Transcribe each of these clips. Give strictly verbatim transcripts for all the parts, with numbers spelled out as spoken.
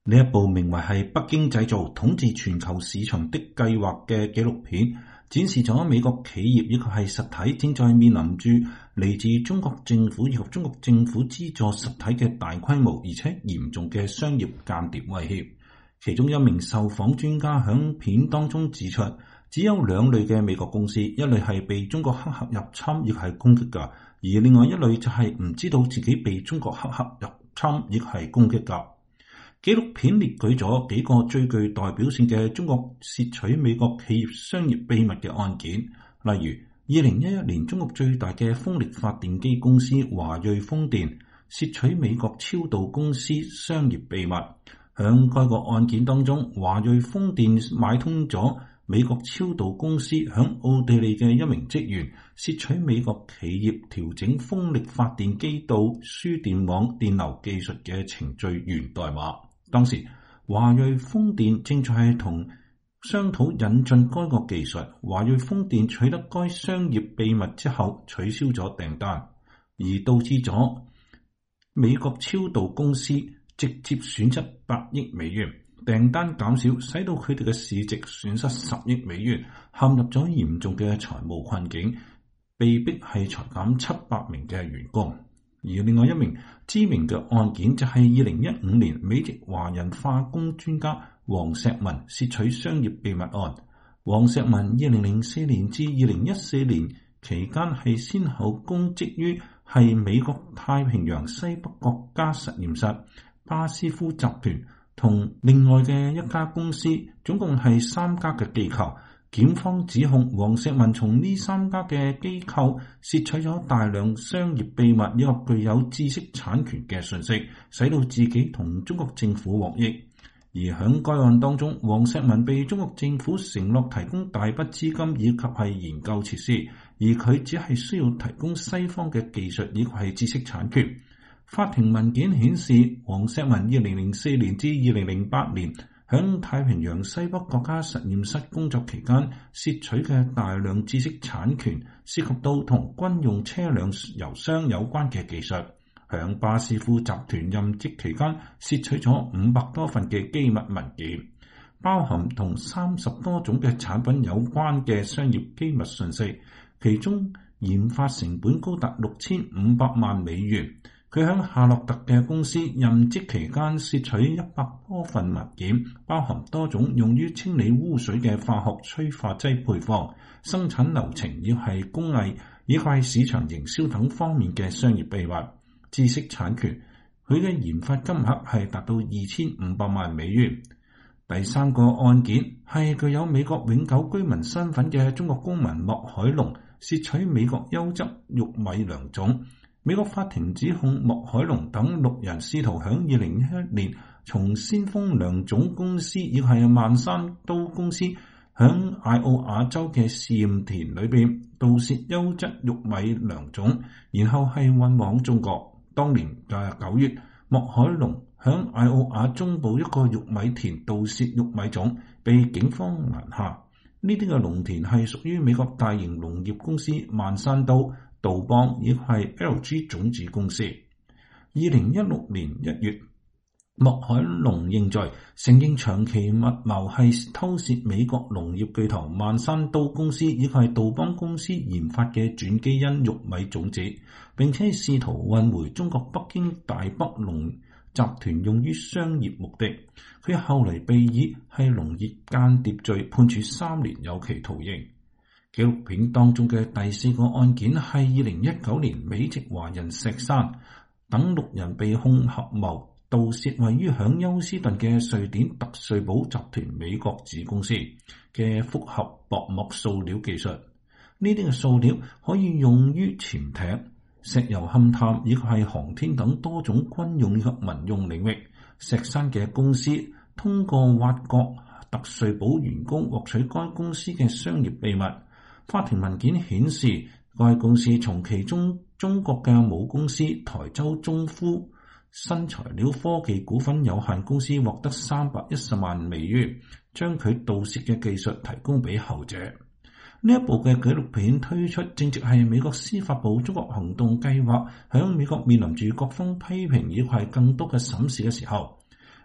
呢一部名為係北京製造統治全球市場的計劃嘅紀錄片，展示咗美國企業以及係實體正在面臨住嚟自中國政府以及中國政府資助實體嘅大規模而且嚴重嘅商業間諜威脅。其中一名受訪專家響片當中指出，只有兩類嘅美國公司，一類係被中國黑客入侵亦係攻擊㗎，而另外一類就係唔知道自己被中國黑客入侵亦係攻擊㗎。紀錄片列舉咗幾個最具代表性嘅中國竊取美國企業商業秘密嘅案件，例如二零一一年中國最大嘅風力發電機公司華瑞風電竊取美國超導公司商業秘密。響該個案件當中，華瑞風電買通咗美國超導公司響奧地利嘅一名職員竊取美國企業調整風力發電機到輸電網電流技術嘅程序源代碼。當時華瑞風電正在同商討引進該個技術，華瑞風電取得該商業秘密之後取消咗訂單，而導致咗美國超導公司直接損失百億美元，訂單減少使到佢哋嘅市值損失十億美元，陷入咗嚴重嘅財務困境，被迫係裁減七百名嘅員工。而另外一名知名嘅案件就係二零一五年美籍華人化工專家黃石文竊取商業秘密案。黃石文二零零四年至二零一四年期間係先後公職於係美國太平洋西北國家實驗室、巴斯夫集團同另外嘅一家公司，總共係三家嘅機構。檢方指控黃石文從呢三家嘅機構竊取咗大量商業秘密以及具有知識產權嘅信息，使到自己同中國政府獲益。而響該案當中，黃石文被中國政府承諾提供大筆資金以及係研究設施，而佢只係需要提供西方嘅技術以及係知識產權。法庭文件顯示，黃石文二零零四年至二零零八年響太平洋西北國家實驗室工作期間竊取嘅大量知識產權，涉及到同軍用車輛油箱有關嘅技術。響巴斯夫集團任職期間竊取咗五百多份嘅機密文件，包含同三十多種嘅產品有關嘅商業機密信息，其中研發成本高達六千五百萬美元。佢喺夏洛特嘅公司任職期間竊取一百多份文件，包含多種用於清理污水嘅化學催化劑配方、生產流程，亦係工藝，以及係市場營銷等方面嘅商業秘密、知識產權。佢嘅研發金額係達到二千五百萬美元。第三個案件係具有美國永久居民身份嘅中國公民莫海龍竊取美國優質玉米良種。美國法庭指控莫海龍等六人試圖響二零一一年從先鋒良種公司亦係萬山都公司響艾奧瓦州嘅試驗田裏邊盜竊優質玉米良種，然後係運往中國。當年嘅九月，莫海龍響艾奧瓦中部一個玉米田盜竊玉米種，被警方攔下。呢啲嘅農田係屬於美國大型農業公司萬山都、杜邦亦係 L G 種子公司。二零一六年一月，莫海龍認罪，承認長期密謀係偷竊美國農業巨頭萬山都公司以及係杜邦公司研發嘅轉基因玉米種子，並且試圖運回中國北京大北農集團用於商業目的。佢後嚟被以係農業間諜罪判處三年有期徒刑。紀錄片當中嘅第四個案件係二零一九年美籍華人石山等六人被控合謀盜竊位於響休斯頓嘅瑞典特瑞寶集團美國子公司嘅複合薄膜塑料技術。呢啲嘅塑料可以用於潛艇、石油勘探以及係航天等多種軍用及民用領域。石山嘅公司通過挖角特瑞寶員工獲取該公司嘅商業秘密。法庭文件顯示，該公司從其中中國嘅母公司台州中孚新材料科技股份有限公司獲得三百一十萬美元，將佢盜竊嘅技術提供俾後者。呢一部嘅紀錄片推出，正值係美國司法部中國行動計劃響美國面臨住各方批評以及係更多嘅審視嘅時候。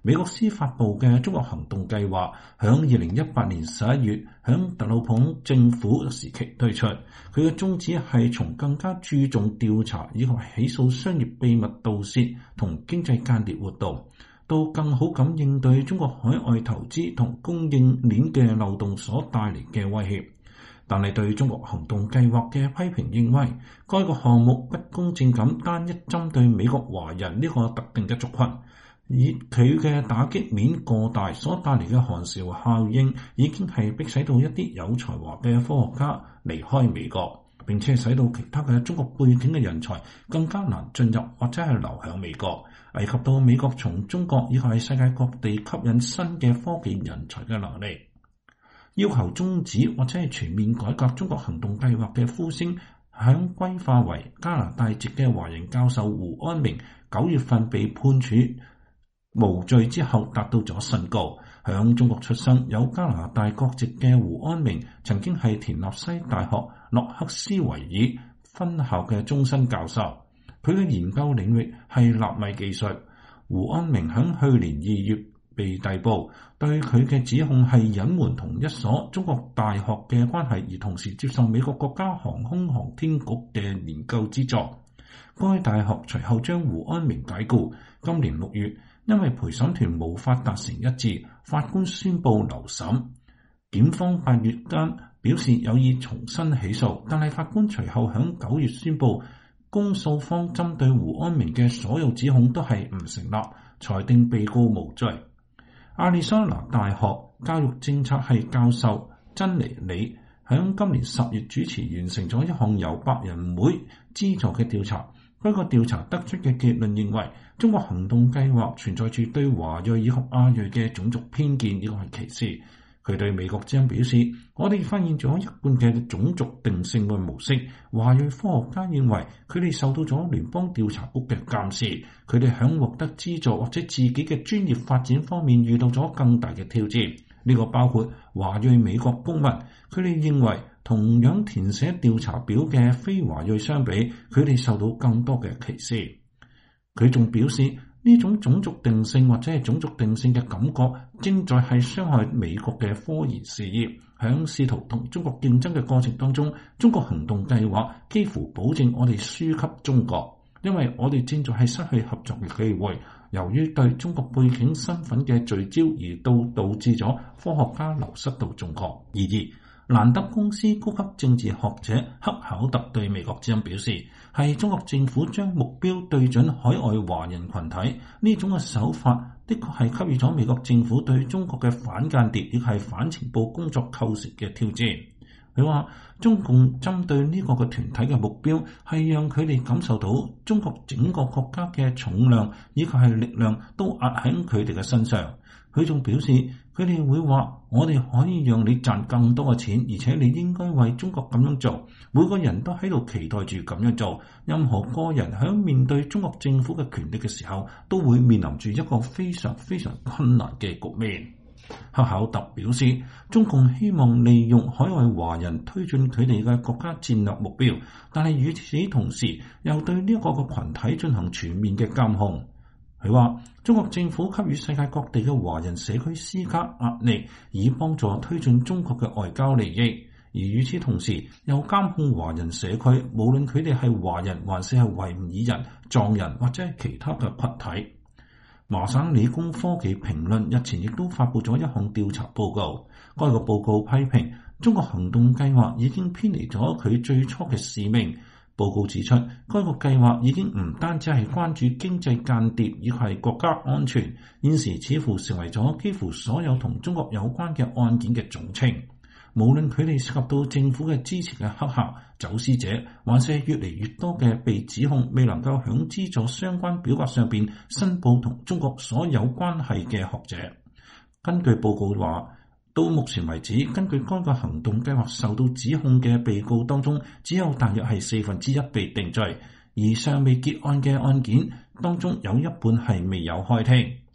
美國司法部嘅中國行動計劃響二零一八年十一月響特朗普政府時期推出，佢嘅宗旨係從更加注重調查以及起訴商業秘密盜竊同經濟間諜活動，到更好咁應對中國海外投資同供應鏈嘅漏洞所帶嚟嘅威脅。但係對中國行動計劃嘅批評認為，該個項目不公正咁單一針對美國華人呢個特定嘅族群，以佢嘅打擊面過大所帶嚟嘅寒蟬效應，已經係迫使到一啲有才華嘅科學家離開美國，並且使到其他嘅中國背景嘅人才更加難進入或者係留響美國，危及到美國從中國以及係世界各地吸引新嘅科技人才嘅能力。要求終止或者係全面改革中國行動計劃嘅呼聲，響歸化為加拿大籍嘅華人教授胡安明九月份被判處無罪之後達到咗新高。響中國出生有加拿大國籍嘅胡安明曾經係田納西大學洛克斯維爾分校嘅終身教授，佢嘅研究領域係納米技術。胡安明響去年二月被逮捕，對佢嘅指控係隱瞞同一所中國大學嘅關係，而同時接受美國國家航空航天局嘅研究資助。該大學隨後將胡安明解雇。今年六月，因為陪審團無法達成一致，法官宣布留審。檢方八月間表示有意重新起訴，但係法官隨後響九月宣布，公訴方針對胡安明嘅所有指控都係唔成立，裁定被告無罪。亞利桑那大學教育政策系教授珍妮里響今年十月主持完成咗一項由白人會資助嘅調查。該個調查得出嘅結論認為，中國行動計劃存在住對華裔以及亞裔嘅種族偏見，呢個係歧視。佢對美國之音表示，我哋發現咗一貫嘅種族定性嘅模式。華裔科學家認為佢哋受到咗聯邦調查局嘅監視，佢哋響獲得資助或者自己嘅專業發展方面遇到咗更大嘅挑戰。呢個包括華裔美國公民，佢哋認為同樣填寫調查表嘅非華裔相比，佢哋受到更多嘅歧視。佢仲表示，呢種種族定性或者係種族定性嘅感覺，正在係傷害美國嘅科研事業。響試圖同中國競爭嘅過程當中，中國行動計劃幾乎保證我哋輸給中國，因為我哋正在係失去合作嘅機會。由於對中國背景身份嘅聚焦，而導導致咗科學家流失到中國。然而，蘭德公司高級政治學者克考特對美國之音表示，係中國政府將目標對準海外華人群體，呢種嘅手法的確係給予咗美國政府對中國嘅反間諜亦係反情報工作構成嘅挑戰。佢話中共針對呢個嘅團體嘅目標係讓佢哋感受到中國整個國家嘅重量以及係力量都壓喺佢哋嘅身上。佢仲表示，佢哋會話，我哋可以讓你賺更多嘅錢，而且你應該為中國咁樣做。每個人都喺度期待住咁樣做。任何個人喺面對中國政府嘅權力嘅時候，都會面臨住一個非常非常困難嘅局面。克考特表示，中共希望利用海外華人推進佢哋嘅國家戰略目標，但係與此同時又對呢一個個群體進行全面嘅監控。佢話，中國政府給予世界各地嘅華人社區施加壓力，以幫助推進中國嘅外交利益，而與此同時又監控華人社區，無論佢哋係華人還是係維吾爾人、藏人或者係其他嘅群體。麻省理工科技評論日前亦都發佈咗一項調查報告，該個報告批評中國行動計劃已經偏離咗佢最初嘅使命。報告指出，該個計劃已經唔單止係關注經濟間諜，而係國家安全，現時似乎成為咗幾乎所有同中國有關嘅案件嘅總稱。無論佢哋涉及到政府嘅支持嘅黑客、走私者，還是越嚟越多嘅被指控未能夠響資助相關表格上邊申報同中國所有關係嘅學者。根據報告話，到目前為止，根據該個行動計劃受到指控嘅被告當中，只有大約係四分之一被定罪，而尚未結案嘅案件當中有一半係未有開庭。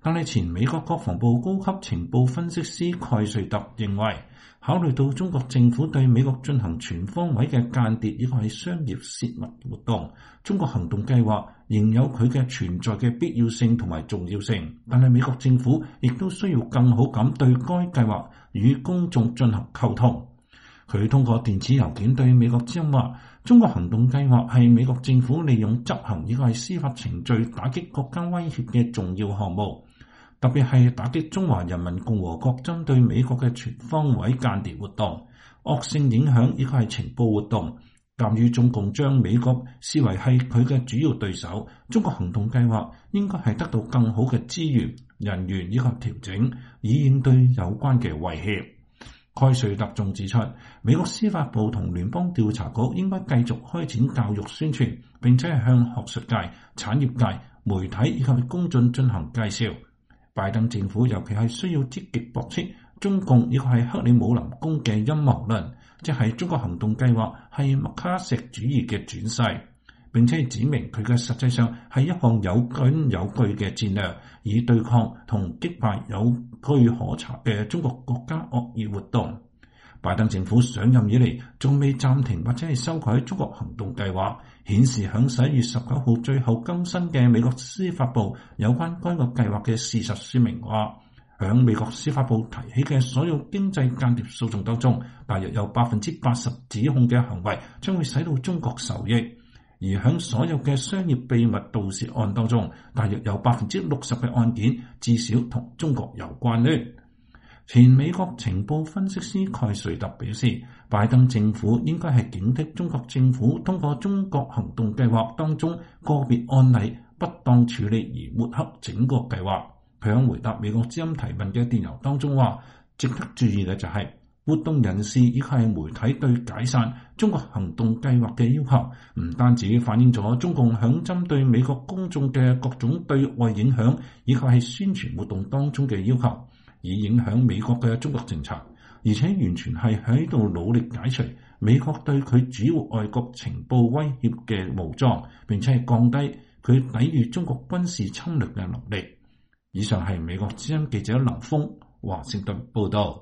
但係前美國國防部高級情報分析師蓋瑞特認為，考慮到中國政府對美國進行全方位嘅間諜以及係商業泄密活動，中國行動計劃仍有佢嘅存在嘅必要性同埋重要性。但係美國政府亦都需要更好咁對該計劃與公眾進行溝通。佢通過電子郵件對美國之音話，中國行動計劃係美國政府利用執行以及係司法程序打擊國家威脅嘅重要項目，特別係打擊中華人民共和國針對美國嘅全方位間諜活動、惡性影響以及係情報活動。鑑於中共將美國視為係佢嘅主要對手，中國行動計劃應該係得到更好嘅資源、人員以及調整，以應對有關嘅威脅。蓋瑞特仲指出，美國司法部同聯邦調查局應該繼續開展教育宣傳，並且係向學術界、產業界、媒體以及公眾進行介紹。拜登政府尤其係需要積極駁斥中共以及係克里姆林宮嘅陰謀論，即係中國行動計劃係麥卡錫主義嘅轉世，並且指明佢嘅實際上係一項有根有據嘅戰略，以對抗同擊敗有據可查嘅中國國家惡意活動。拜登政府上任以嚟仲未暫停或者係修改中國行動計劃，顯示響十一月十九號最後更新嘅美國司法部有關該個計劃嘅事實說明話，響美國司法部提起嘅所有經濟間諜訴訟當中，大約有百分之八十指控嘅行為將會使到中國受益，而響所有嘅商業秘密盜竊案當中，大約有百分之六十嘅案件至少同中國有關聯。前美國情報分析師蓋瑞特表示，拜登政府應該係警惕中國政府通過中國行動計劃當中個別案例不當處理而抹黑整個計劃。佢喺回答美國之音提問嘅電郵當中話，值得注意嘅就係、是、活動人士以及係媒體對解散中國行動計劃嘅要求，唔單止反映咗中共響針對美國公眾嘅各種對外影響以及係宣傳活動當中嘅要求，以影響美國嘅中國政策，而且完全係喺度努力解除美國對佢主要外國情報威脅嘅武裝，並且係降低佢抵禦中國軍事侵略嘅能力。以上係美國之音記者林峰華盛頓報道。